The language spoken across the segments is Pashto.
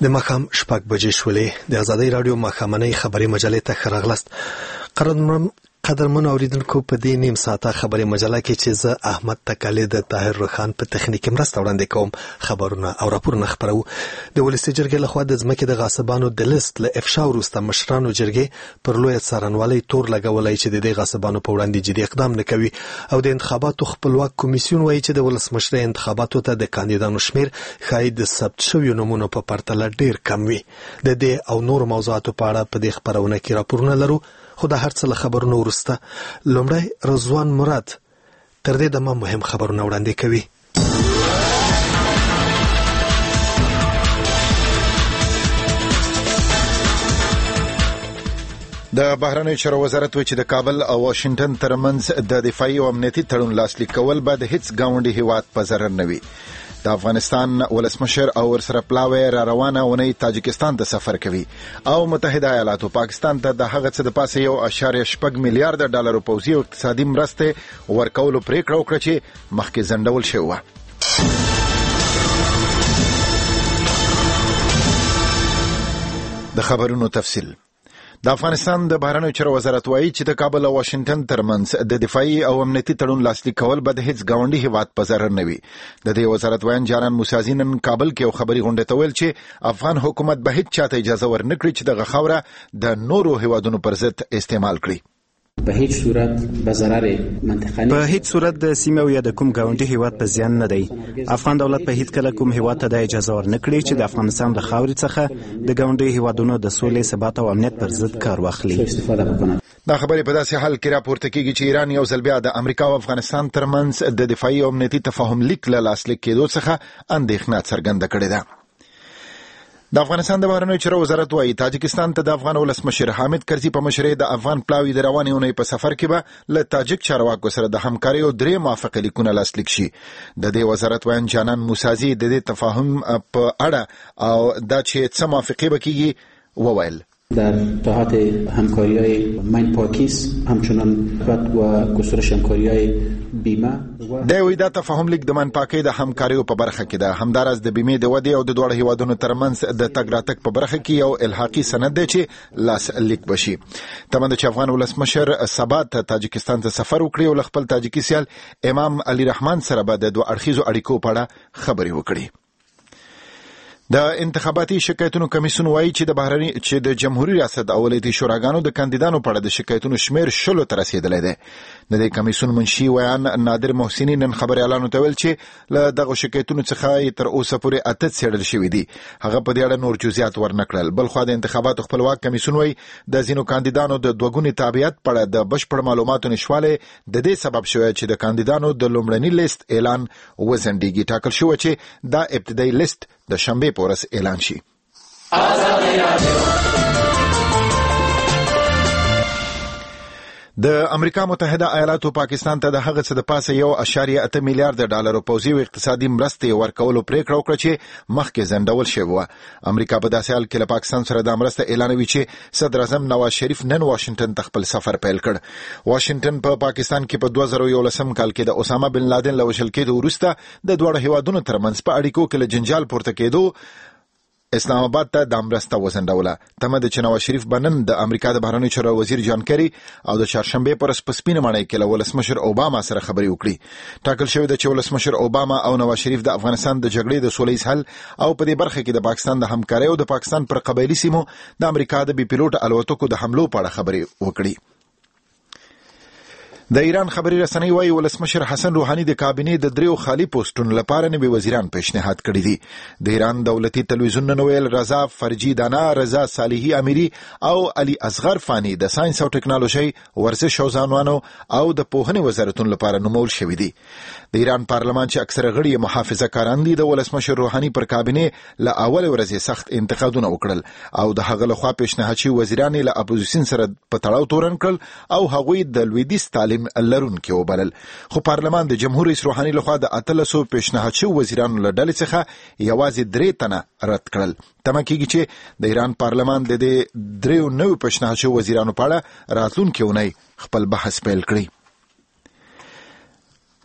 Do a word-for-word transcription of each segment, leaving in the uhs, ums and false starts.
د ماښام شپږ بجې شولې. د ازادۍ راډیو ماښامنۍ خبري مجلې ته ښه راغلاست. قدرمن قدرمن اوریدونکو، په دې نیم ساعته خبري مجله کې چې زه احمد تکالی د طاهر روخان په تخنیکي مرسته وړاندې کوم خبرونه او راپورونه خبرو. د ولسي جرګې لخوا د ځمکې د غاصبانو د لیست له افشا وروسته مشرانو جرګې پر لویه څارنوالۍ تور لګولی چې د دې غاصبانو په وړاندې جدي اقدام نه کوي، او د انتخاباتو خپلواک کمیسیون وایي چې د ولسمشرۍ انتخاباتو ته د کاندیدانو شمیر ښایي د ثبت شویو نومونو په پرتله ډیر کم وي. د دې او نور موضوعاتو په اړه په دې خبرونه کې راپورونه لرو، خو د هر څه له خبرونو وروسته لومړی رضوان مراد تر دې دمه مهم خبرونه وړاندې کوي. د بهرنیو چارو وزارت وایي چې د کابل او واشنگټن ترمنځ د دفاعي او امنیتي تړون لاسلیک کول به د هیڅ ګاونډي هیواد په ضرر نه وي. د افغانستان ولسمشر او ورسره پلاوی را روانه ونی تاجکستان ته سفر کوي او متحده ایالاتو پاکستان ته د هغه څه د پاسه یو اشاریه شپږ میلیارډ ډالر پوځي او اقتصادي مرسته ورکولو پریکړه وکړه چې مخکې ځنډول شوې وه. د خبرونو تفصیل. د افغانستان د بهرنیو چارو وزارت وایي چې د کابل او واشنگټن ترمنځ د دفاعي او امنیتي تړون لاسلیک کول به د هیڅ ګاونډي هیواد په ضرر نه وي. د دې وزارت وایي جانان موسازی نن کابل کې یو خبري غونډه ته ویل چې افغان حکومت به هیڅ چاته اجازه ورنکړي چې دغه خاوره د نورو هیوادونو پر ضد استعمال کړي. په هیڅ صورت به ضرر منطقه نه، په هیڅ صورت د سیمه او یا د کوم ګاونډي هیواد په زیان نه دی. افغان دولت په هیڅ کله کوم هیواد ته د اجازه ورنکړي چې د افغانستان د خاورې څخه د ګاونډي هیوادونو د سولې، ثبات او امنیت پر ضد کار واخلي. دا خبرې په داسې حال کې راپورته کیږي چې ایران یو ځل بیا د امریکا او افغانستان ترمنځ د دفاعي او امنیتي تفاهم لیک له لاسلیک کېدو څخه اندېښنه څرګنده کړې ده. د افغانستان د بهرنیو چارو وزارت وايي تاجکستان ته د افغان ولسمشر حامد کرزي په مشرۍ د افغان پلاوی د روانې اونۍ په سفر کې به له تاجک چارواکو سره د همکارۍ او درې موافقه لیکونه لاسلیک شي. د دې وزارت وایي جانان موسازی د دې تفاهم په اړه او دا چې څه موافقه به کیږي وویل. در جهات همکاری‌های منپاکیس همچنان و گسترش همکاری‌های بیمه د وی دا تفاهم لیک د منپاکۍ د همکاریو په برخه کې ده. همدارس د بیمې د ودې او د دوه هیوادونو ترمنځ د تګ راتګ په برخه کې یو الحاقي سند دی چې لاس لیک بشي. تمند چې افغان ولسمشر سبا ته تاجکستان ته سفر وکړي او خپل تاجکي سیال امام علي رحمان سره به د دوه اړخیزو اړیکو په اړه خبرې وکړي. د انتخاباتي شکایتونو کمیسیون وایي چې د بهرني چې د جمهوریت ریاست او ولایتي شوراګانو د کاندیدانو په اړه د شکایتونو شمیر شلو ته رسیدلی دی. د دې کمیسیون منشي ویان نادر محسنی نن خبري اعلان ته ویل چې له دغه شکایتونو څخه تر اوسه پورې اته څېړل شوي دي. هغه په دې اړه نور جزئیات ورنکړل. بل خو د انتخاباتو خپلواک کمیسیون وایي د ځینو کاندیدانو د دوګوني تابعیت په اړه د بشپړ معلوماتو نشواله د دې سبب شوی چې د کاندیدانو د لومړني لیست اعلان وزندګي ټاکل شو چې دا ابتدایي لیست د شنبه په ورځ اعلان شي. د امریکا متحده ایالاتو پاکستان ته د هغه څه د پاسه یو اشاریه اته میلیارډ ډالر پوځي او اقتصادي مرستې ورکولو پریکړه وکړه چې مخکې ځنډول شوې وه. امریکا په داسې حال کې له پاکستان سره د مرسته اعلانوي چې صدر اعظم نواز شریف نن واشنگټن ته خپل سفر پیل کړ. واشنگټن په پا پاکستان کې په دوه زره یولسم کال کې د اسامه بن لادن له وژل کېدو وروسته د دوه هیوادونو ترمنځ په اړیکو کې له جنجال پورته کېدو اسلام آباد ته د مرسته وزندوله. تمه د نواز شریف بنن د امریکا د بهرنیو چارو وزیر جان کری او د چهارشنبه پر سپسپینه مړی کې له ولسمشر اوباما سره خبرې وکړي. ټاکل شوی د چې ولسمشر اوباما او نواز شریف د افغانستان د جګړې د سولې حل او په دې برخه کې د پاکستان د همکارۍ او د پاکستان پر قبایلی سیمو د امریکا د بي پیلوټ الوتکو د حملو په اړه خبرې وکړي. د ایران خبري رسنۍ وايي ولسمشر حسن روحاني د کابینې د دریو خالي پوسټونو لپاره نوي وزیران پیشنهاد کړي دي. د ایران دولتي تلویزیون نن ویل رضا فرجی دانا، رضا صالحي امیری او علي اصغر فانی د ساينس او ټکنالوژي، ورزش او ځوانانو او د پوهنې وزارتونو لپاره نومول شوي دي. د ایران پارلمان چې اکثره غړي محافظه کاران دي د ولسمشر روحاني پر کابینې له اول ورځې سخت انتقادونه وکړل او د هغه لخوا پیشنهاد شوي وزیران له اپوزیشن سره په تړاو تورن کړل او هغوی د لویدیځ تعلیم لرون کې وبلل. خو پارلمان د جمهور رئیس روحاني لخوا د اتلسو پیشنهاد شوي وزیرانو له ډلې څخه یوازې درې تنه رد کړل. تمه کېږي چې د ایران پارلمان د دې دریو نوي پیشنهاد شوي وزیرانو په اړه راتلونکې اونۍ خپل بحث پیل کړي.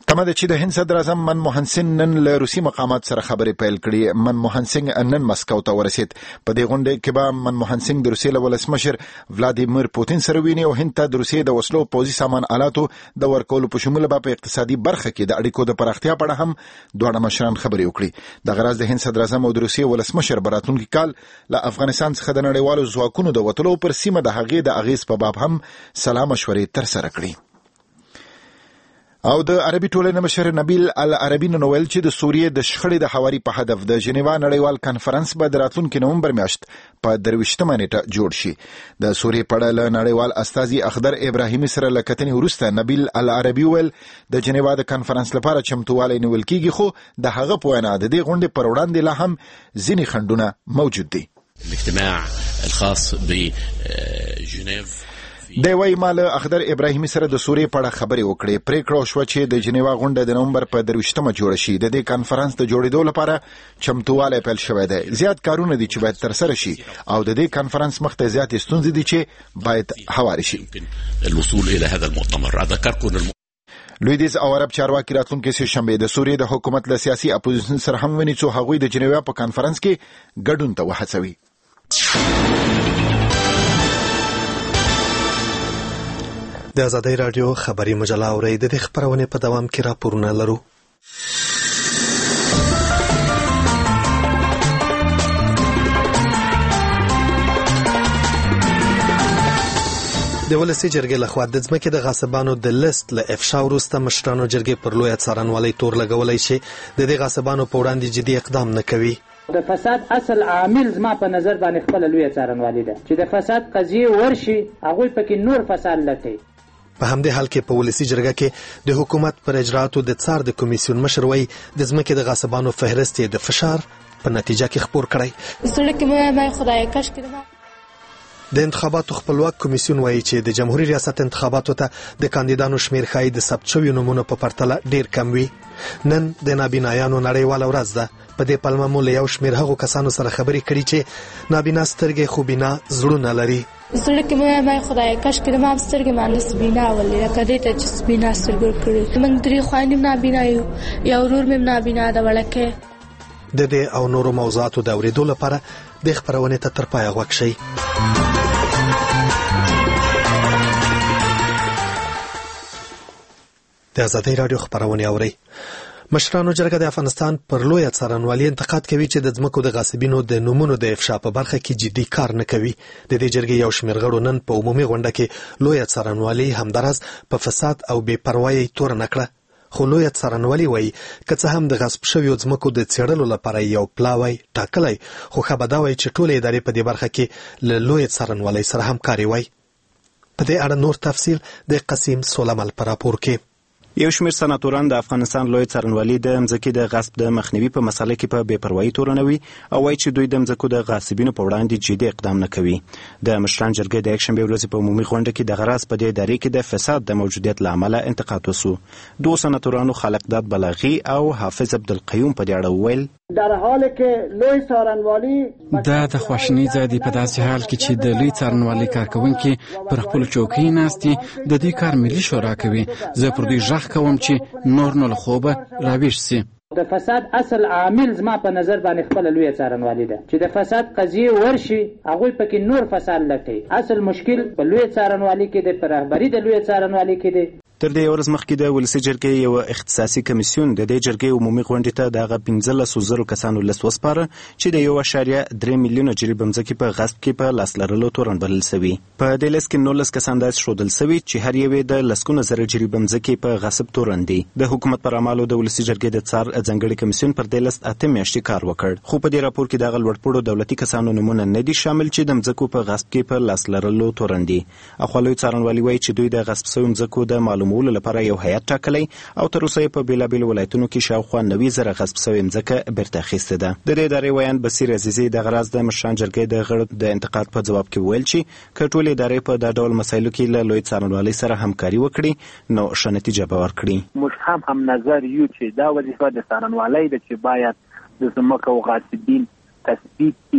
تمه ده چې د هند صدر اعظم منموهن سینګ نن له روسي مقامات سره خبرې پیل کړې. منموهن سینګ نن مسکو ته ورسید. په دې غونډه کې به منموهن سینګ د روسیې له ولسمشر ولادیمیر پوتین سره ویني او هند ته د روسیې د وسلو پوځي سامان آلاتو د ورکولو په شمول به په اقتصادي برخه کې د اړیکو د پراختیا په اړه هم دواړه مشران خبرې وکړي. د غرض د هند صدر اعظم او د روسیې ولسمشر براتونکي کال له افغانستان څخه د نړیوالو ځواکونو د وټلو پر سیمه د هغې د اغیز په باب هم سلا مشورې تر سره کړي. او د عربي ټولنې مشر نبیل العربي نن ویل چې د سوریې د شخړې د حواري په هدف د ژنیوا نړیوال کانفرنس به د راتلونکي نومبر میاشت په درویشتمه نیټه جوړ شي. د سوریې په اړه له نړیوال استازي اخضر ابراهیمي سره له کتنې وروسته نبیل العربي ویل د ژنیوا د کانفرنس لپاره چمتووالی نیول کیږي، خو د هغه په وینا د دې غونډې پر وړاندې لا هم ځینې خنډونه موجود دي. الاجتماع الخاص بجنيف دی وای مال اخضر ابراهیمي سره د سوریې په اړه خبرې وکړې. پریکړه شو چې د جنیوا غونډه د نومبر په درویشتمه جوړ شي. د دې کانفرنس د جوړېدو لپاره چمتووالی پیل شوی دی. زیات کارونه دي چې باید تر سره شي او د دې کانفرنس مخ ته زیات ستونزې دي چې باید هواري شي. الوصول الى هذا المؤتمر اذكركم الم... لویدیز او عرب چارواکي راتلونکي سه شنبه د سوریې د حکومت له سیاسي اپوزیشن سره هم ونی څو هغوی د جنیوا په کانفرنس کې ګډون ته وهڅوي. د آزادۍ راډیو خبري مجله اورئ. د دې خبرونې په دوام کې راپورونه لرو. د ولسي جرګې لخوا د ځمکې د غاصبانو د لیست له افشا وروسته مشرانو جرګې پر لویه څارنوالۍ تور لګولی چې د دې غاصبانو په وړاندې جدي اقدام نه کوي. د فساد اصل عامل زما په نظر باندې خپل لویه څارنوالي ده چې د فساد قضیه ورشي هغوی پکې نور فساد لټوي. په همدې حال کې په ولسي جرګه کې د حکومت پر اجرااتو د څار د کمیسیون مشر وایي د ځمکې د غاصبانو فهرست د فشار په نتیجه کې خپور کړی. زړه کې مې خدای کاش کړم. د انتخاباتو خپلواک کمیسیون وایي چې د جمهوریت ریاست انتخاباتو ته د کاندیدانو شمیر ښایي د ثبت شویو نومونو په پرتله ډیر کم وي. نن د نابینایانو نړیواله ورځ ده. په دې پلمه مو له یو شمیر هغو کسانو سره خبرې کړي چې نابینا سترګې خو بینا زړونه لري. زړه کې مې خدای کاش کړم هم سترګې باندې سبینا ولې لکه دې ته چې سبینا سترګې کړې. موږ درې خوایندې نابینا یو یو ورور مې نابینا ده وړکې. د دې او نورو موضوعاتو د اورېدو لپاره د خبرونې ته تر پایه غوږ شئ. د آزادۍ راډیو خبرونه اورئ. مشرانو جرګه د افغانستان پر لویه څارنوالۍ انتقاد کوي چې د ځمکو د غاصبینو د نومونو د افشا په برخه کې جدي کار نه کوي. د دې جرګې یو شمېر غړو نن په عمومي غونډه کې لویه څارنوالۍ همداراز په فساد او بې پروایۍ تور نه کړه. خو لویه څارنوالۍ وایي که څه هم د غصب شویو ځمکو د څېړلو لپاره یو پلاوی ټاکلی، خو ښه به دا وایي چې ټولې ادارې په دې برخه کې له لویې څارنوالۍ سره همکاري وایي. په دې اړه نور تفصیل د قسیم سولمل په راپور کې. یو شمېر سناتوران د افغانستان لوی څارنوالي د ځمکې د غصب د مخنیوي په مسله کې په بې پروایي تورنوي او وایي چې دوی د ځمکو د غاصبینو په وړاندې جدي اقدام نه کوي. د مشران جرګې د یکشنبې ورځې په عمومي غونډه کې دغه راز په دې ادارې کې د فساد د موجودیت له امله انتقاد وسو. دوه سناتورانو خالقداد بلاغي او حافظ عبدالقیوم په دې اړه وویل در حالی که لوی څارنوالي دا د خواشینۍ ځای دی په داسې حال کې چې د لوی څارنوالۍ کارکوونکي پر خپلو چوکۍ ناست دي. د دې کار ملي شورا کوي. زه پر دوی غږ کوم چې نور نو له خوبه راویښ سي. د فساد اصل عامل زما په نظر باندې خپل لویه څارنوالي ده چې د فساد قضیه ورشي هغوی پکې نور فساد لټوي. اصل مشکل په لویه څارنوالي کې دی، په رهبري د لویه څارنوالي کې دی. تر دې ورځ مخکې د ولسي جرګې یو اختصاصي کمیسیون د دې جرګې عمومي غونډې ته دغه پنځلس زره کسانو لست وسپاره چې د یو اعشاریه درې میلیونه جریب ځمکې په غصب کې په لاس لرلو تورن بلل سوي. په دې لست کې نولس کسان داسې ښودل سوي چې هر یو د لسګونه زره جریب ځمکې په غصب تورن دي. د حکومت پر اعمالو د ولسي جرګې د څار ځانګړي کمیسیون پر دې لست اته میاشتې کار وکړ، خو په دې راپور کې دغه لوړپوړو دولتي کسانو نومونه نه دي شامل چې د ځمکو په غصب کې په لاس لرلو تورن دي. اخوالوی څارنوالي وایي چې دوی د غصب شویو ځمکو د معلومولو لپاره یو هیئت ټاکلی او تر اوسه په بیلابیلو ولایتونو کې شاوخوا نوي زره غصب شوې ځمکه بیرته اخیستې ده. د دې ادارې ویان بصیر عزیزي دغه راز د مشران جرګې د غړو د انتقاد په ځواب کې ویل چې که ټولې ادارې په دا ډول مسایلو کې له لوی څارنوالۍ سره همکاري وکړي نو ښه نتیجه به ورکړي. موږ هم هم نظر یو چې دا وظیفه د څارنوالۍ ده چې باید د ځمکو غاصبین تثبیت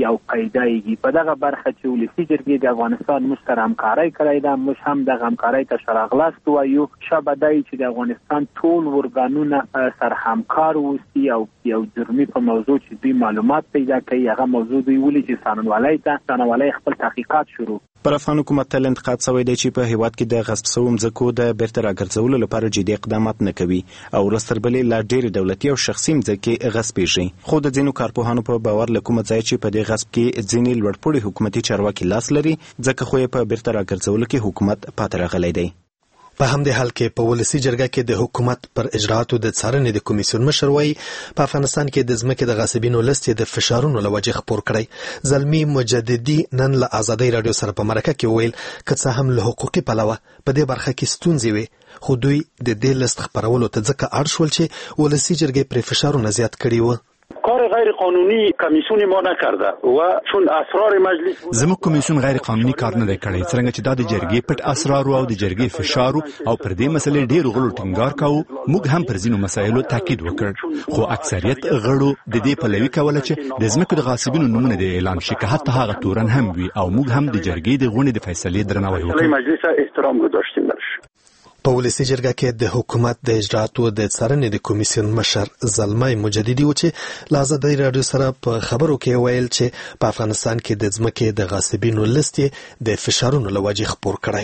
او پیدایږي. په دغه برخه چې ولسي جرګې د افغانستان موږ سره همکاري کړې ده، موږ هم د همکارۍ ته شراغلاست وایو. شابه دی چې د افغانستان ټول ورګانونه سره همکار اوسي او یو جرمي په موضوع چې دوی معلومات پیدا کوي، هغه موضوع دوی ولې چې څارنوالۍ ته څارنوالۍ خپل تحقیقات شروع. پر افغان حکومت تل انتقاد شوی دی چې په هیواد کې د غصب شوو ځمکو د بیرته راګرځولو لپاره جدي اقدامات نه کوي او ورستربلې لا ډېرې دولتي او شخصي ځمکې غصبېږي. خو د ځینو کارپوهانو په باور له کومه ځای چې په دې غصب کې ځینې لوړپوړي حکومتي چارواکي لاس لري، ځکه خو یې په بیرته راګرځولو کې حکومت پاتې راغلی دی. په همدې حال کې په ولسي جرګه کې د حکومت پر اجراءاتو د څارنې د کمیسیون مشر وایي په افغانستان کې د ځمکې د غاصبینو لست د فشارونو له وجې خپور کړی. زلمي مجددي نن له ازادۍ راډیو سره په مرکه کې وویل که څه هم له حقوقي پلوه په دې برخه کې ستونزې وي، خو دوی د دې لست خپرولو ته ځکه اړ شول چې ولسي جرګې پرې فشارونه زیات کړي وو. کار غیر قانونی کمیسیون ما نکرده و چون اسرار مجلس زموږ کمیسیون غیر قانوني کار نه کړی، څنګه چې دا د جرګې پټ اسرار او د جرګې فشار او پر دې مسلې ډېر غړو ټینګار کاوه. موږ هم پر ځینو مسایلو تاکید وکړ، خو اکثریت غړو د دې پلوي کوله چې د ځمکو د غاصبینو نومونه د اعلان شي، که حتی هغه تورن هم وي، او موږ هم د جرګې د غونډې د فیصلې درناوی وکړ. مجلس احترام گذاشتیم درش. په ولسي جرګه کې د حکومت د اجراءاتو د څارنې د کمیسیون مشر زلمي مجددي و چې له ازادۍ راډیو سره په خبرو کې ویل چې په افغانستان کې د ځمکې د غاصبینو لست د فشارونو له وجې خپور کړی.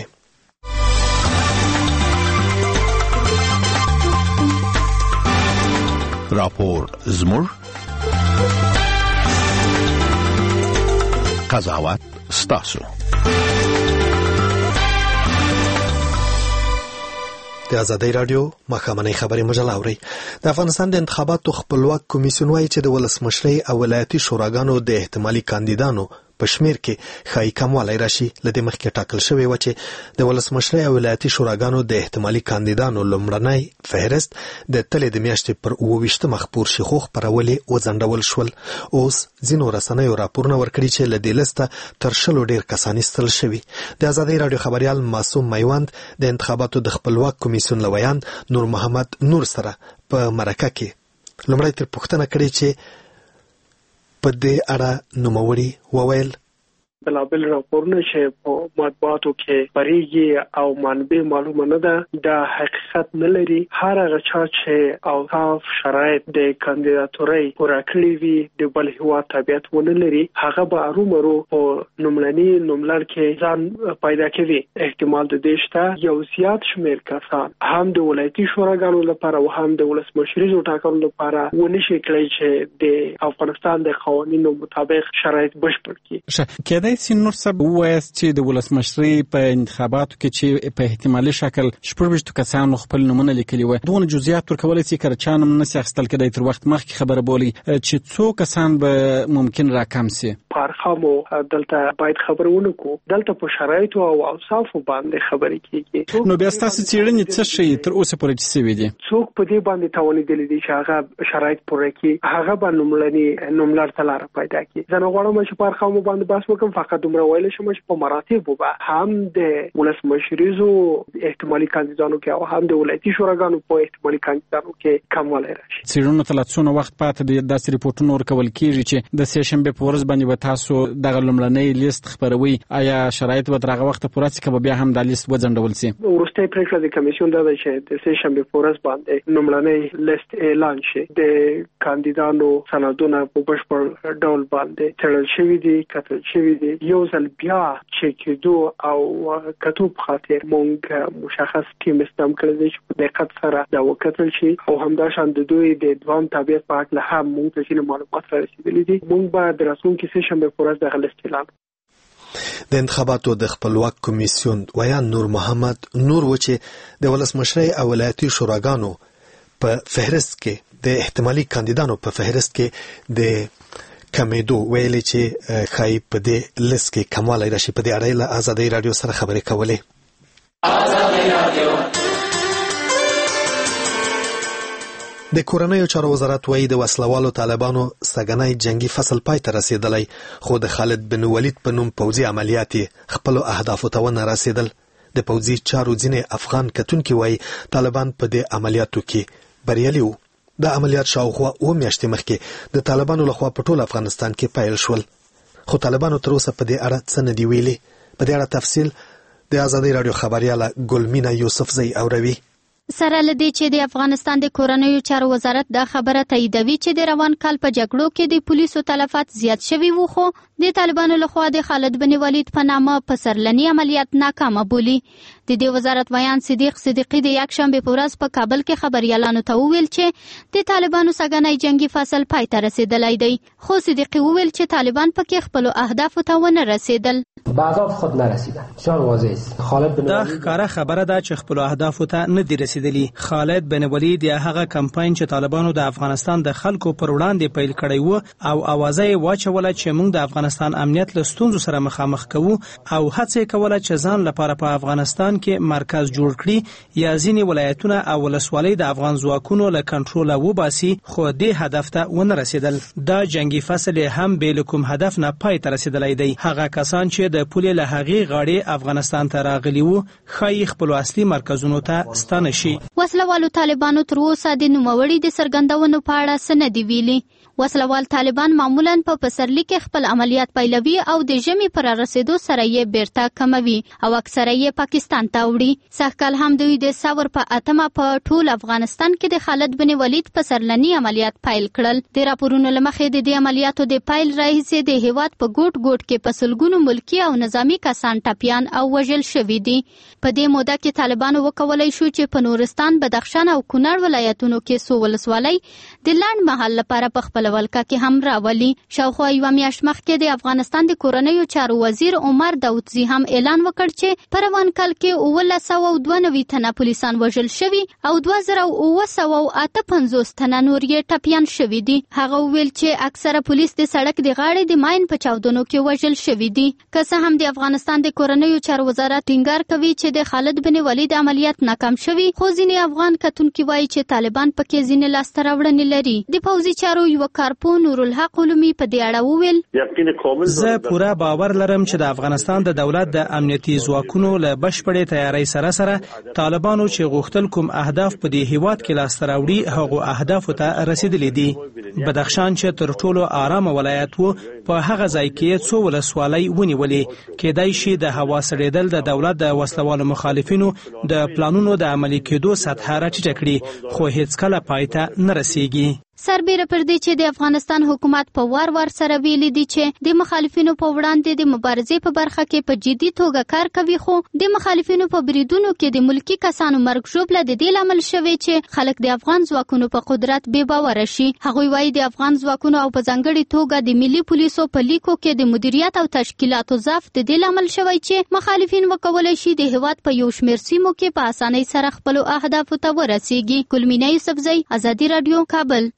راپور زموږ قضاوت ستاسو. د ازادۍ راډیو ماښامنۍ خبري مجله اوري. د افغانستان د انتخاباتو خپلواک کمیسیون وايي چې د ولسمشرۍ او ولایتي شوراګانو د احتمالي کاندیدانو په شمیر کې ښایي کموالی راشي. له دې مخکې ټاکل شوی و چې د ولسمشرۍ او ولایتي شوراګانو د احتمالي کاندیدانو لومړنی فهرست د تلې د میاشتې پر اووه ویشتمه خپور شي، خو خپرول یې وځنډول شول. اوس ځینو رسنیو راپورونه ورکړي چې له دې لسته تر شلو ډېر کسان ایستل شوي. د ازادۍ راډیو خبریال معصوم میوند د انتخاباتو د خپلواک کمیسیون له ویاند نور محمد نور سره په مرکه کې لومړی تر پوښتنه کړې چې په دې اړه نوموړي وویل بلابل راپورونه چې په مطبوعاتو کې خپرېږي او منبع معلومه نه ده، دا حقیقت نه لري. هر هغه چا چې اوصاف شرایط د کاندیداتورۍ پوره کړي وي، د بل هېواد تابعیت ونه لري، هغه به ارومرو په لومړني نوملړ کې ځان پیدا کوي. احتمال د دې شته یو زیات شمېر کسان هم د ولایتي شوراګانو لپاره او هم د ولسمشریزو ټاکنو لپاره ونه شي کړی چې د افغانستان د قوانینو مطابق شرایط بشپړ کړي. کېدای شي نور صاحب ووایاست چې د ولسمشرۍ په انتخاباتو کې چې په احتمالي شکل شپږ ویشتو کسانو خپل نومونه لیکلي وي، دونه جزئیات ورکولی شي که چا نوم نسي اخیستل کېدی تر وخت مخکې خبره بولي چې څو کسان به ممکن راکم سي. په ارقامو دلته باید خبرونه کو، دلته په شرایطو او اوصافو باندې خبرې کېږي. نو بیا ستاسو څېړنې څه شي تر اوسه پورې چې سوي دي؟ څوک په دې باندې توانېدلی دي چې هغه شرایط پوره کړي، هغه به لومړني نوملړ ته لاره پیدا کړي. زه نه غواړم چې په ارقامو باندې بحث وکړم، فقط دومره ویلی شم چې په مراتبو به هم د ولسمشریزو احتمالي کاندیدانو کې او هم د ولایتي شوراګانو په احتمالي کاندیدانو کې کموالی راشي. څېړنو ته لا څونه وخت پاته دی؟ داسې ریپورټونه ورکول کېږي چې د سې شنبې په ورځ باندې به تاسو دغه لومړنی لیست خپروي. آیا شرایط به تر هغه وخته پوره شي که به بیا هم دا لیست وځنډول شي؟ وروستۍ پرېکړه د کمیسیون دا ده چې د سې شنبې په ورځ باندې لومړنی لیست اعلان شي. د کاندیدانو سندونه په بشپړ ډول باندې څېړل شوي دي، کتل شوي دي. یو ځل بیا چې کېدو او کتو په خاطر مونږ مشخص ټیم استعمال کړی دی چې په دقت سره دا وکتل شي او همداشان د دوی د دوام تابعیت په اړه هم مونږ ته ځینې معلومات را رسېدلي دي. مونږ به د راتلونکي سې شنبې په ورځ دغه لیست اعلان د انتخاباتو د خپلواک کمیسیون ویان نور محمد نور و چې د ولسمشرۍ او ولایتي شوراګانو په فهرست کې د احتمالي کاندیدانو په فهرست کې د کمیدو ویلي چې ښایي په دې لیست کې کموالی راشي. په دې اړه له ازادۍ راډیو سره خبرې کولې. ازادۍ راډیو د کورنیو چارو وزارت وایي د وسلوالو طالبانو سګنی جنگي فصل پای ته رسیدلی، خو د خالد بن ولید په نوم پوځي عملیات خپلو اهدافو ته ونه رسیدل. د پوځي چارو ځینې افغان کتونکي وایي طالبان په دې عملیاتو کې بریالي وو. د عملیات شاوخوا اوه میاشتې مخکې د طالبانو لخوا په ټول افغانستان کې پیل شول. خو طالبانو تر اوسه په دې اړه څه نه دی ویلي. په دې اړه تفصیل د ازادي رادیو خبرياله ګلمینا یوسفزۍ اوروي. سره لدې چې د افغانستان د کورنیو چارو وزارت دا خبره تاییدوي چې د روان کال په جګړو کې د پولیسو تلفات زیات شوي وو، خو د طالبانو لخوا د خالد بن ولید په نامه پسرلني عملیات ناکامه بولي. د دې وزارت ویان صدیق صدیقي د یکشنبه په ورځ په کابل کې خبريالانو ته وویل چې د طالبانو سګنی جنگي فصل پای ته رسیدلی دی، خو صدیقي وویل چې طالبان پکې خپل اهداف ته ونه رسیدل. به اهداف خود نرسیدن. بسیار واضح است. خالد بن دا ښکاره خبره ده چې خپل اهداف ته نه دی رسیدلی. خالد بن ولید یا هغه کمپاین چې طالبانو د افغانستان د خلکو پر وړاندې پیل کړی وو او اوازه یې واچوله چې موږ د افغانستان امنیت له ستونزو سره مخامخ کوو او هڅه کوله چې ځان لپاره په افغانستان کې مرکز جوړ کړي یا ځینې ولایتونه او ولسوالۍ د افغان ځواکونو له کنټروله وباسي، خو دې هدف ته ونه رسیدل. دا جنگي فصل هم بې له کوم هدف نه پای ته رسیدلی دی. هغه کسان چې د پولې له هغې غاړې افغانستان ته راغلي وو ښایي خپلو اصلي مرکزونو ته ستانه شي. وسلوالو طالبانو تر اوسه د نوموړي د څرګندونو په اړه څه نه دي ویلي. وسلوال طالبان معمولا په پسرلي کې خپل عملیات پیلوي او د ژمي پر رسیدو سره یې بیرته کموي او اکثره یې پاکستان ته وړي. سږکال هم دوی د ثور په اتمه په ټول افغانستان کې د خالد بن ولید پسرلني عملیات پیل کړل. د راپورونو له مخې د دې عملیاتو د پیل راهیسې د هیواد په ګوټ ګوټ کې په سلګونو ملکي او نظامي کسان ټپیان او وژل شوي دي. په دې موده کې طالبانو وکولای شو چې په نورستان، بدخشان او کونړ ولایتونو کې څو ولسوالۍ د لنډ مهال لپاره په خپل ولکه کې هم راولي. شاوخوا یوه میاشت مخکې د افغانستان د کورنیو چارو وزیر عمر داودزي هم اعلان وکړ چې په روان کال کې اوولس سوه او دوه نوي تنه پولیسان وژل شوي او دوه زره اوه سوه او اته پنځوس تنه نور یې ټپیان شوي دي. هغه وویل چې اکثره پولیس د سړک د غاړې د ماین په چاودنو کې وژل شوي دي. که څه هم د افغانستان د کورنیو چارو وزارت ټینګار کوي چې د خالد بن ولید عملیات ناکام شوي، خو ځینې افغان کتونکي وایي چې طالبان پکې ځینې لاسته راوړنې لري. د پوځي چارو یو کارپو نورالحق علومي په دې اړه وویل، زه پوره باور لرم چې د افغانستان د دولت د امنیتي ځواکونو له بشپړې تیاری سره سره طالبانو چې غوښتل کوم اهداف په دې هیواد کې لاسته راوړي هغو اهدافو ته رسیدلي دي. بدخشان چې تر ټولو آرامه ولایت وو په هغه ځای کې څو ولسوالۍ ونیولې. کېدای شي د هوا سړېدل د دولت د وسلوالو مخالفینو د پلانونو د عملي کېدو سطحه راټیټه کړي، خو هیڅکله پای ته نه رسیږي. سربیره پر دې چې د افغانستان حکومت په وار وار سره ویلي دي چې د مخالفینو په وړاندې د مبارزې په برخه کې په جدي توګه کار کوي، خو د مخالفینو په بریدونو کې د ملکی کسانو مرګ ژوبله د دې لامل شوی چې خلک د افغان ځواکونو په قدرت بې باوره شي. هغوی وایي د افغان ځواکونو او په ځانګړي توګه د ملي پولیسو په لیکو کې د مدیریت او تشکیلاتو ضعف د دې لامل شوی چې مخالفین وکولای شي د هیواد په یو شمېر سیمو کې په اسانۍ سره خپلو اهدافو ته ورسیږي. ګلمینا یوسفزۍ، ازادي رادیو، کابل.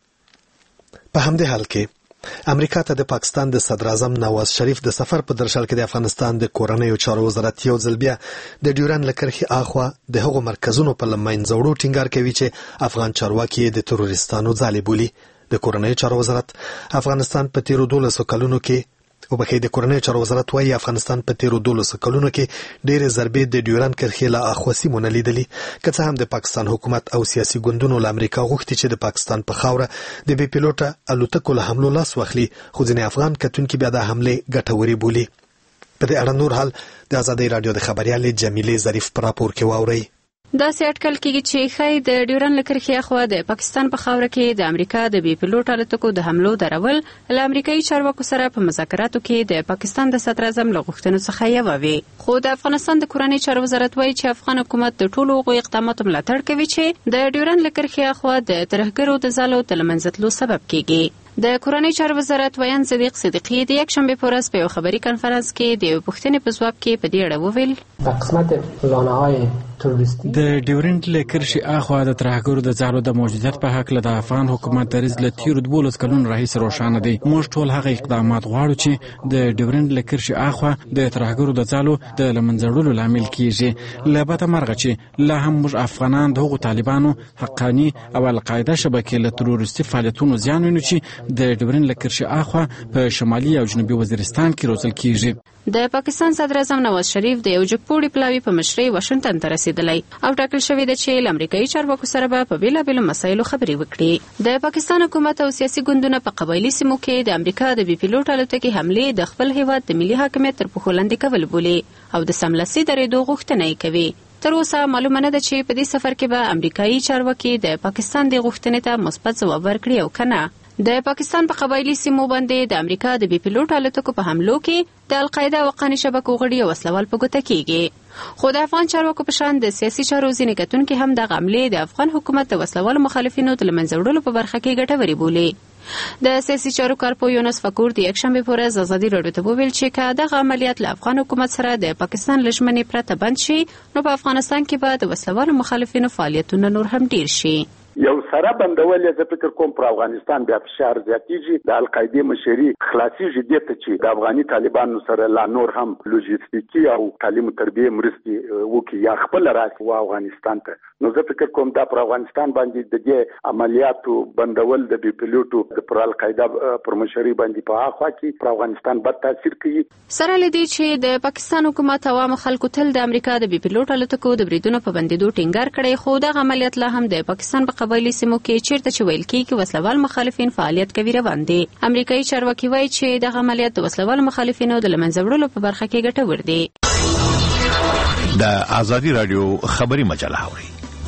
په همدې حال کې امریکا ته د پاکستان د صدر اعظم نواز شریف د سفر په درشل کې د افغانستان د کورنیو چارو وزارت یو ځل بیا د ډیورن له کرښې اخوا د هغو مرکزونو په لمنځه ټینګار کوي چې افغان چارواکي د تروریستانو ځالې بولي. د کورنیو چارو وزارت افغانستان په تیرو دولسو کلونو کې او بخې د کورنیو چارو وزارت وايي افغانستان په تیرو دولسو کلونو کې ډېرې ضربې د ډیورن کرښې له اخوا سیمونه لیدلي. که څه هم د پاکستان حکومت او سیاسي ګوندونو له امریکا غوښتي چې د پاکستان په خاوره د بې پیلوټه الوتکو له حملو لاس واخلي، خو ځینې افغان کتونکي بیا د حملې ګټورې بولي. په دې اړه نور حال د ازادي رادیو د خبريالې جمیلې ظریف په راپور کې واورئ. داسې اټکل کېږي چې ښایي د ډیورن له کرښې اخوا د پاکستان په خاوره کې د امریکا د بې پیلوټ الوتکو د حملو درول له امریکایي چارواکو سره په مذاکراتو کې د پاکستان د صدر اعظم له غوښتنو څخه یوه وي. خو د افغانستان د کورنیو چارو وزارت وایي چې افغان حکومت د ټولو هغو اقداماتو ملاتړ کوي چې د ډیورن له کرښې اخوا د ترهګرو د ځالو د له منځه تلو سبب کېږي. د کورنیو چارو وزارت ویان صدیق صدیقي د یکشنبه په ورځ په یو خبري کنفرانس کې د یو پوښتنې په ځواب کې په دې اړه وویل، په قسمت لانه‌های تروریستی د ډیورنډ له کرښې اخوا د ترهګرو د ځالو د موجودیت په حق له د افغان حکومت دریځ له تیرو دولس کلونو راهیسې روښانه دی. موږ ټول هغه اقدامات غواړو چې د ډیورنډ له کرښې اخوا د ترهګرو د ځالو د له منځه وړلو لامل کیږي. له بده مرغه چې لا هم موږ افغانان د هغو طالبانو، حقاني او القاعده شبکې له تروریستي فعالیتونو زیان وینو چې د ډیورنډ له کرښې اخوا په شمالي او جنوبي وزیرستان کې روزل کیږي. د پاکستان صدر اعظم نواز شریف د یو جګپوړي پلاوي په مشرۍ واشنگټن ته رسیدلی رسیدلی او ټاکل شوې ده چې له امریکایي چارواکو سره به په بېلابېلو مسایلو خبرې وکړي. د پاکستان حکومت او سیاسي ګوندونه په قبایلي سیمو کې د امریکا د بي پیلوټ الوتکې حملې د خپل هیواد د ملي حاکمیت تر پښو لاندې کول بولي او د سملاسي درېدو غوښتنه یې کوي. تر اوسه معلومه نه ده چې په دې سفر کې به امریکایي چارواکي د پاکستان د غوښتنې ته مثبت ځواب ورکړي او کنه. د پاکستان په قبایلي سیمو باندې د امریکا د بي پیلوټ الوتکو په حملو کې د القاعده او قانی شبکو غړي او وسلوال په ګوته کېږي. خو د افغان چارواکو په شان د سیاسي چارو ځینې کتونکي هم د حملې د افغان حکومت د وسلوالو مخالفینو د له منځه وړلو په برخه کې ګټورې بولي. د سیاسي چارو کارپو یونس فقور د یکشنبې په ورځ ازادي راډیو ته وویل چې که دغه عملیات له افغان حکومت سره د پاکستان له ژمنې پرته بند شي نو په افغانستان کې به د وسلوالو مخالفینو فعالیتونه نور هم ډیر شي. یو سره بندول زه فکر کوم پر افغانستان بیا فشار زیاتیږي، د القاعده مشري خلاصيږي دته چې د افغاني طالبانو سره لا نور هم لوجستیکي او تعلیم او تربیه مرستې وکي یا خپل راځي و افغانستان ته. نو زه فکر کوم دا پر افغانستان باندې د دې عملیاتو بندول د بي پیلوټو پر القاعده پر مشري باندې په اخوا کې پر افغانستان بد تاثیر کوي. سره لدی چې د پاکستان حکومت عوام خلکو تل د امریکا د بي پیلوټ الوتکو د بریدونو په بندیدو ټینګار کړی، خو د عملیات لا هم د پاکستان په قبایلي سیمو کې چیرته چې ویل کېږي وسلوال مخالفین فعالیت کوي روان دي. امریکایي چارواکي وایي چې د عملیات د وسلوال مخالفینو د له منځه وړلو په برخه کې ګټور دي. د ازادي رادیو خبري مجله اوري.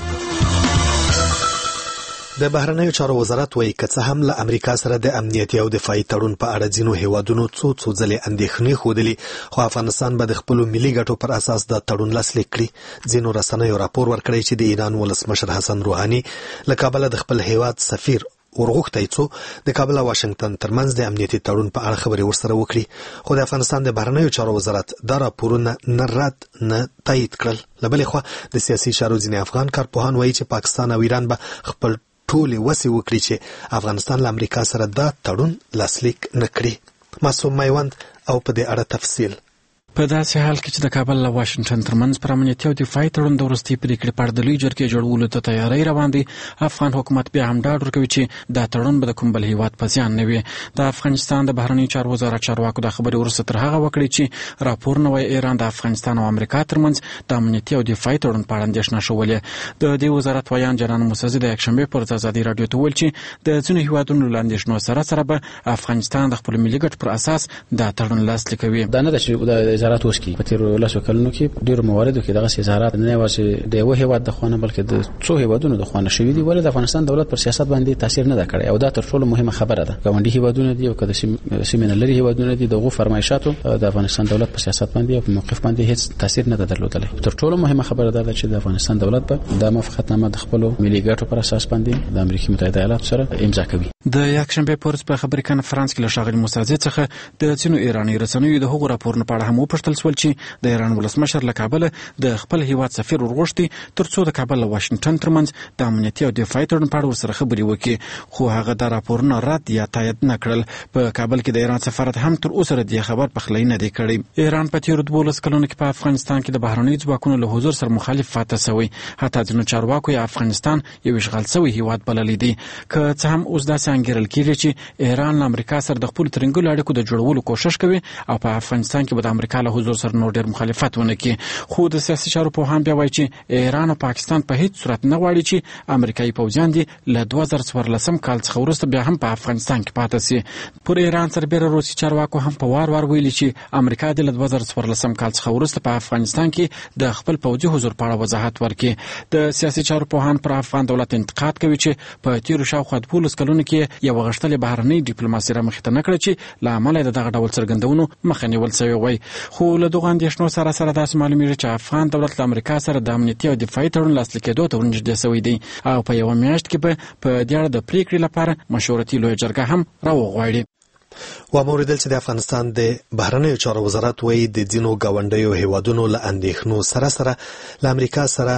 د بهرنیو چارو وزارت وایي که څه هم له امریکا سره د امنیتي او دفاعي تړون په اړه ځینو هیوادونو څو څو ځلې اندېښنې ښودلې، خو افغانستان به د خپلو ملي ګټو پر اساس د تړون لاسلیک کړي. ځینو رسنیو راپور ورکړی چې د ایران ولسمشر حسن روحاني له کابله د خپل هیواد سفیر ورغوښتی څو د کابل او واشنگټن ترمنځ د امنیتي تړون په اړه خبرې ورسره وکړي، خو د افغانستان د بهرنیو چارو وزارت دا راپورونه نه رد نه تایید کړل. له بلې خوا د سیاسي چارو ځینې افغان کارپوهان وایي چې پاکستان او ایران به خپل ټولې وسې وکړي چې افغانستان له امریکا سره دا تړون لاسلیک نه کړي. معصوم میوند او په دې اړه تفصیل. په داسې حال کې چې د کابل له واشنگټن ترمنځ پر امنیتي او دفاعي تړون د وروستۍ پریکړې په اړه د لوی جرګې جوړولو ته تیاری روان دی، افغان حکومت بیا هم ډاډ ورکوي چې دا تړون به د کوم بل هیواد په زیان نه وي. د افغانستان د بهرنیو چارو وزارت چارواکو د خبرې وروسته تر هغه وکړي چې راپورونه وایي ایران د افغانستان او امریکا ترمنځ د امنیتي او دفاعي تړون په اړه اندېښنه ښولې. د دې وزارت ویان جنان موسزي د یکشنبې پر ورځ ازادي راډیو ته وویل چې د ځینو هیوادونو له اندېښنو سره سره به افغانستان د خپل ملي ګټو پر اساس دا تړون لاسلیک کوي. دا نه ده چې د وزارت اوس کې لاسو کلونو کې ډیرو مواردو کې دغه وزارت نه واسي د یو هیواد د خوانه بلکې د څو هیوادونو د خوانه شوی دی، ولې د افغانستان دولت پر سیاست باندې تاثیر نه کړی او دا تر ټولو مهمه خبره ده. ګاونډي هیوادونه دي او کله سیمه لري هیوادونه دي دغه فرمایشاتو د افغانستان دولت په سیاست باندې او په موقف باندې هیڅ تاثیر نه درلودلی. تر ټولو مهمه خبره ده چې د افغانستان دولت په د موافقتنامه د خپل ملي ګټو پر اساس باندې د امریکا متحده ایالاتو سره امضا کوي. د یکشنبې پر ورځ په خبري کنفرانس کې له ښاغلي موسازي څخه د ځینو ایراني رسنیو د هغو راپورونو په اړه هم وپوښتل شول چې د ایران ولسمشر له کابل د خپل هیواد سفیر ورغوښتي ترڅو د کابل او واشنگټن ترمنځ د امنیتي او دفاعي تړون په اړه ورسره خبرې وکړي، خو هغه دا راپورونه رد یا تایید نه کړل. په کابل کې د ایران سفارت هم تر اوسه د خبر پخلی نه دی کړی. ایران په تیرو دولس کلونو کې په افغانستان کې د بهرنیو ځواکونو له حضور سره مخالف پاتې شوی، حتی ځینو چارواکو یې افغانستان یو اشغال شوی هیواد بللی دی. که څه هم اوس داسې انګیرل کېږي چې ایران له امریکا سره د خپلو ترنګلو اړیکو د جوړولو کوشش کوي او په افغانستان کې به د امریکا له حضور سره نور ډېر مخالفت ونه کړي، خو د سیاسي چارو پوهان بیا وایي چې ایران او پاکستان په هیڅ صورت نه غواړي چې امریکایي پوځیان دي له دوه زره څوارلسم کال څخه وروسته بیا هم په افغانستان کې پاتې شي. پر ایران سربیره روسي چارواکو هم په وار وار ویلي چې امریکا د دوه زره څوارلسم کال څخه وروسته په افغانستان کې د خپل پوځي حضور په اړه وضاحت ورکړي. د سیاسي چارو پوهان پر افغان دولت انتقاد کوي چې په تیرو شاوخوا دولس کلونو کې یو غښتلې بهرنۍ ډیپلوماسي رامخې ته نه کړه چې له امله د دغه ډول څرګندونو مخه نیول شوې وای. خو له دغو اندېښنو سره سره داسې معلومیږي چې افغان دولت له امریکا سره د امنیتي او دفاعي تړون لاسلیک کېدو ته ورنږدې شوی دی او په یوه میاشت کې به په دې اړه د پریکړې لپاره مشورتي لویه جرګه هم راوغواړي. و موریدل چې د افغانستان د بهرنیو چارو وزارت وایي د ځینو ګاونډیو هیوادونو له اندېښنو سره سره له امریکا سره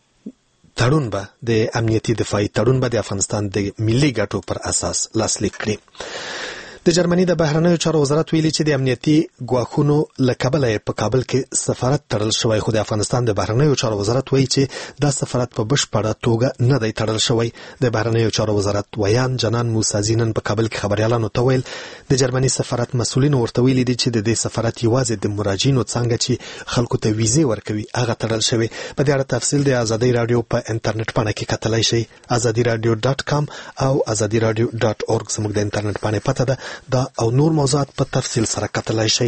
تړون به د امنیتي دفاعي تړون به د افغانستان د ملي ګټو پر اساس لاسلیک کړي. د جرمني د بهرنیو چارو وزارت ویلي چې د امنیتي ګواښونو له کبله په کابل کې سفارت تړل شوی، خو د افغانستان د بهرنیو چارو وزارت وایي چې دا سفارت په بشپړه توګه نه دی تړل شوی. د بهرنیو چارو وزارت ویان جنان موسازی نن په کابل کې خبريالانو ته ویل د جرمني سفارت مسؤلین ورته ویلي دي چې د دې سفارت یوازې د مراجعینو څنګه چې خلکو ته ویزې ورکوي هغه تړل شوی. په دې اړه تفصیل د ازادي رادیو په انټرنیټ باندې کې کتلای شي. ازادي رادیو ډاټ کام او ازادي رادیو ډاټ اورګ زموږ د انټرنیټ باندې پته ده. دا او نور موضوعات په تفصیل سره کتلای شي.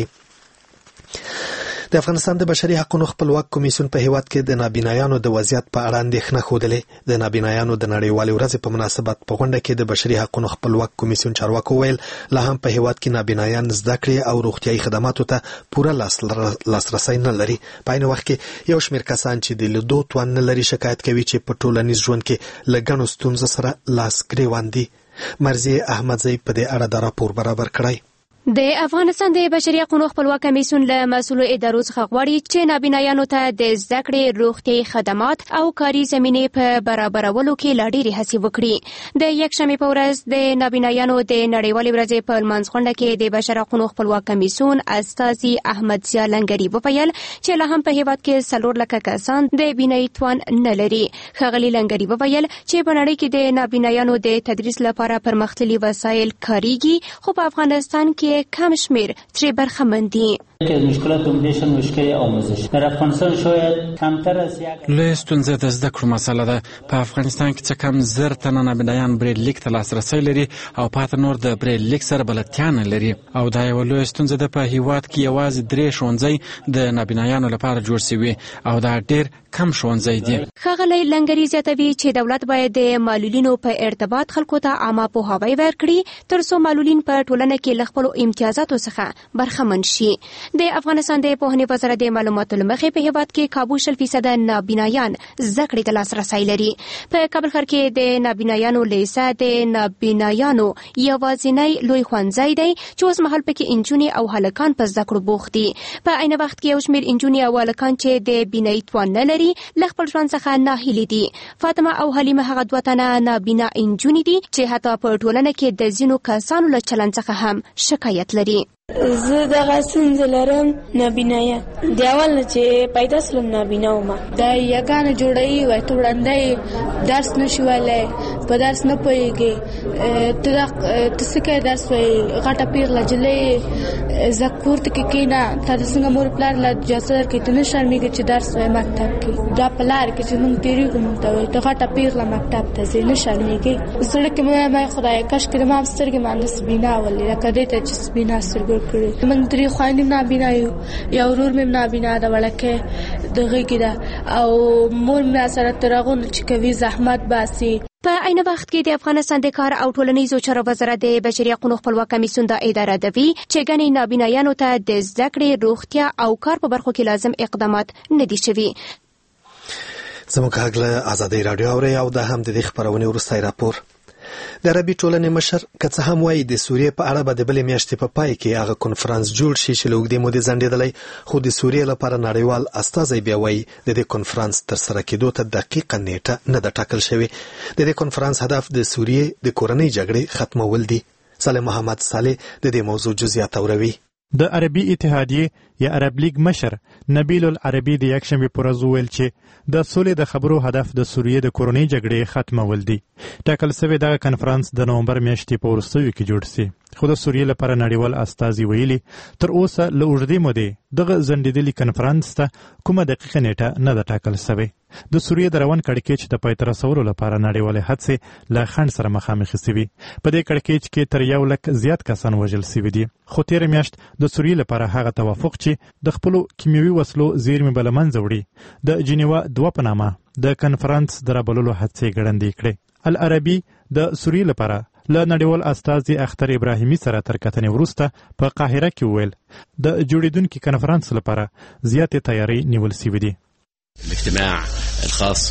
د افغانستان د بشري حقوقو خپلواک کمیسیون په هیواد کې د نابینایانو د وضعیت په اړه اندېښنه خوده. د نابینایانو د نړیوالې ورځې په مناسبت په غونډه کې د بشري حقوقو خپلواک کمیسیون چارواکو ویل لا هم په هیواد کې نابینایان زده کړې او روغتيایي خدماتو ته پوره لاسرسي نه لري. په عین وخت کې یو شمېر کسان چې د لیدو توان نه لري شکایت کوي چې په ټولنیز ژوند کې له ګڼو ستونزو سره لاس ګریوان دي. مرزي احمدزی په دې اړه د راپور برابر کړی. د افغانستان د بشري حقوقو خپلواک کمیسیون له مسؤلو ادارو څخه غواړي چې نابینایانو ته د زده کړې، روغتيایي خدمات او کاري زمینې په برابرولو کې لا ډېرې هڅې وکړي. د یکشنبې په ورځ د نابینایانو د نړیوالې ورځې په لمانځغونډه کې د بشري حقوقو خپلواک کمیسیون استازي احمد ضیا لنګري وویل چې لا هم په هیواد کې څلور لکه کسان د بینایي توان نه لري. ښاغلي لنګري وویل چې په نړۍ کې د نابینایانو د تدریس لپاره پرمختللي وسایل کاریږي، خو په افغانستان کې کم شمیر تری برخمن دي. مشکلات عمدهشان مشکل آموزش در افغانستان شاید کمتر از یک لوی ستونزه د زده کړو مسله ده. په افغانستان کې څه کم زر تنه نابینایان بریل لیک ته لاسرسی لري او پاتې نور د بریل لیک سره بلدتیا نه لري، او دا یو لوی ستونزه ده. په هیواد کې یوازې درې ښوونځي د نابینایانو لپاره جوړ شوي او دا ډېر کم ښوونځي دي. ښاغلی لنګري زیاتوي چې دولت باید د معلولینو په ارتباط خلکو ته عامه پوهاوی ورکړي تر څو معلولین په ټولنه کې له خپلو امتیازاتو څخه برخمن شي. د افغانستان د پوهنې وزارت د معلوماتو له مخې په هیواد کې کابو شل فیصده نابینایان زده کړې ته لاسرسی لري. په کابل ښار کې د نابینایانو لیسه د نابینایانو یوازینی لوی ښوونځی دی چې اوس مهال پکې انجونې او هلکان په زده کړو بوخت دي. په عین وخت کې یو شمېر انجونې او هلکان چې د بینایي توان نه لري له خپل ژوند څخه ناهیلي دي. فاطمه او حلیمه هغه دوه تنه نابینا انجونې دي چې حتی په ټولنه کې د ځینو کسانو له چلند څخه هم شکایت لري. زه دغه ستونزه لرم نابینایه د اول نه چې پیدا سلم نابینا وم. دا یګانه جوړوي وای ته وړاندې درس نشي ویلی، په درس نه پوهېږي، ته څه کوې درس وایي، غټه پیغله نجلۍ زه کور ته کې کښېنه، تا د څنګه مور پلار له اجازه درکوي، ته نه شرمېږې چې درس وایې مکتب کې. دا په لار کې چې موږ تېرېږو موږ ته وایي ته غټه پیغله مکتب ته ځې، نه شرمېږې. زړه کې مې وایم خدایه کاشکې د ما هم سترګې مانده سبینا ولې لکه دې ته چې سبینا سترګو کړي. موږ درې خویندې نابینا یو، یو ورور مې نابینا ده وړکۍ د غېږې ده، او مور مې سره تر هغو چې کوي زحمت باسي. په عین وخت کې د افغانستان د کار او ټولنیزو چارو وزارت د بشري حقوقو خپلواک کمیسیون د اداره دوي چې ګڼې نابینایانو ته د زده کړې، روغتیا او کار په برخو کې لازم اقدامات نه دي شوي. زموږ غږ له ازادي رادیو اوري او دا هم د دې خبرونې وروستی راپور. د عربي ټولنې مشر که څه هم وایي د سوریې په اړه به د بلې میاشتې په پای کې هغه کنفرانس جوړ شي چې له اوږدې مودې ځنډېدلی، خو د سوریې لپاره نړیوال استازی بیا وایي د دې کنفرانس ترسره کېدو ته دقیقه نیټه نه ده ټاکل شوې. د دې کنفرانس هدف د سوریې د کورنۍ جګړې ختمول دي. صالح محمد صالح د دې موضوع جزئیات اوروي. د عربي اتحادیې یا عرب لیگ مشر نبیل العربي د یکشنبې په ورځ وویل چې د سولې د خبرو هدف د سوریې د کورنۍ جګړې ختمول دي. ټاکل شوی دغه کنفرانس د نومبر میاشتې په وروستیو کې جوړ شي، خو د سوریې لپاره نړیوال استازي ویلي تر اوسه له اوږدې مودې دغه ځنډېدلي کنفرانس ته کومه دقیقه نیټه نه ده ټاکل شوې. د سوریې د روان کړکېچ د پای ته رسولو لپاره نړیوالې هڅې له خنډ سره مخامخ شوي. په دې کړکېچ کې تر یو لک زیات کسان وژل شوي دي، خو تېره میاشت د سوریې لپاره هغه توافق چې د خپلو کیمیاوي وسلو زیرمې به له منځه وړي د جنیوا دوه په نامه د کنفرانس د رابللو هڅې ګړندۍ کړې. العربي د سوریې لپاره له نړیوال استازي اختر ابراهیمي سره تر کتنې وروسته په قاهره کې وویل د جوړېدونکي کنفرانس لپاره زیاتې تیاری نیول شوي دي. الاجتماع الخاص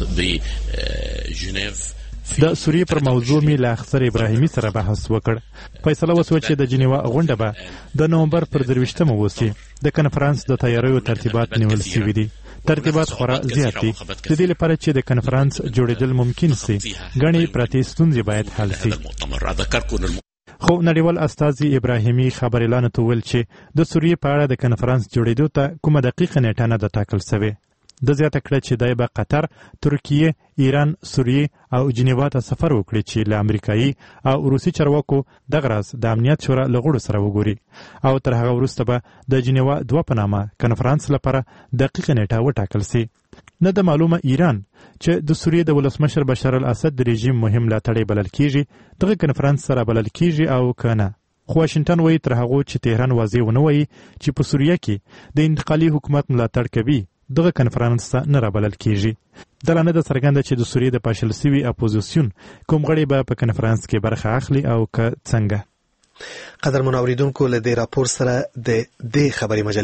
بجنيف د سوریې پر موضوع می له اختر ابراهیمي سره بحث وکړ. فیصله وسوه چې د جنیوا غونډه به د نومبر پر درویشتمه وشي. د کنفرانس د تیاریو ترتیبات نیول شوي دي. ترتیبات خورا زیات دي. د دې لپاره چې د کنفرانس جوړېدل ممکن شي ګڼې پرتې ستونزې باید حل شي. خو نړیوال استازي ابراهیمي خبريالانو ته ویل چې د سوریې په اړه د کنفرانس جوړېدو ته کومه دقیقه نیټه نه ده ټاکل شوې. د زیاته کړه چې دای به قطر، ترکیه، ایران، سوریې او جنیوا ته سفر وکړي چې له امریکایي او روسي چارواکو دغه راز د امنیت شورا له غړو سره وګوري او تر هغه وروسته به د جنیوا دوه په نامه کنفرانس لپاره دقیقه نیټه وټاکل سي. نه د معلومه ایران چې د سوریې د ولسمشر بشار الاسد د رژیم مهم ملاتړی بلل کیږي دغه کنفرانس سره بلل کیږي او کنه. خو واشنگټن وایي تر هغه چې تهران واضح ونه وایي چې په سوریه کې د انتقالي حکومت ملاتړ کوي دغه کنفرانس ته نه رابلل کیږي. دا نه د څرګنده چې د سوریې د پاشل سوي اپوزیسیون کوم غړي به په کنفرانس کې برخه اخلي او که څنګه. قدر منوریدونکو له دې راپور سره د دې خبري مجلې